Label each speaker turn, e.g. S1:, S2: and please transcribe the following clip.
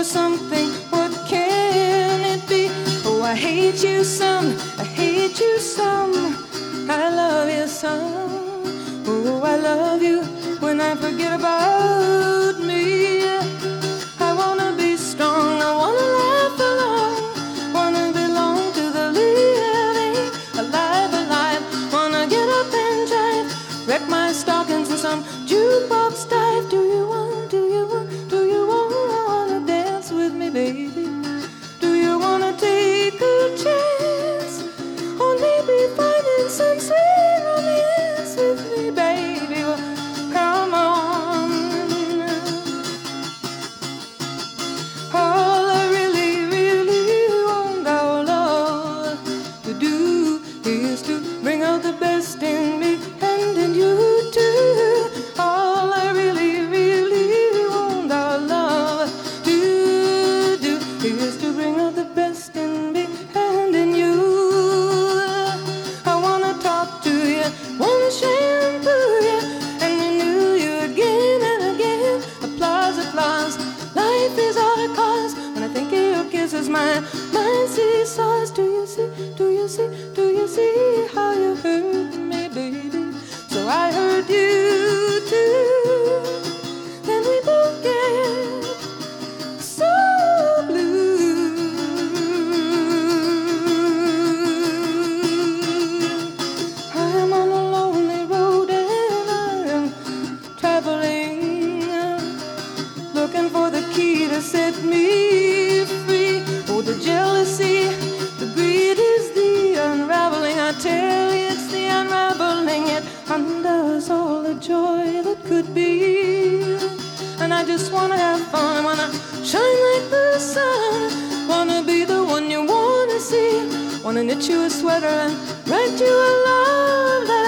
S1: for something, what can it be? Oh, I hate you some, I hate you some, I love you some. Oh, I love you when I forget about me. I wanna be strong, I wanna laugh along, wanna belong to the living, alive, alive. Wanna get up and jive, wreck my stockings in some jukebox dive. Do you want, do you want, do you wanna dance with me, baby? Do you wanna take a chance on maybe finding some sweet romance with me, baby? Well, come on. All I really, really want our love to do is to bring out the best in me and in you too. All I really, really want our love to do is to bring out the best in me and in you. I wanna talk to you, wanna shampoo you, and renew you again and again. Applause, applause. Life is all it costs. When I think of your kisses, my mind seesaws. Do you see, do you see, do you see how you hurt me, baby? So I hurt you too. Then we both get so blue. I am on a lonely road and I am traveling, looking for the key to set me free. Oh, the jealousy, the greed is the unraveling. I tell you, it's the unraveling. It undoes all the joy that could be. And I just wanna have fun, I wanna shine like the sun, wanna be the one you wanna see, wanna knit you a sweater and write you a love letter.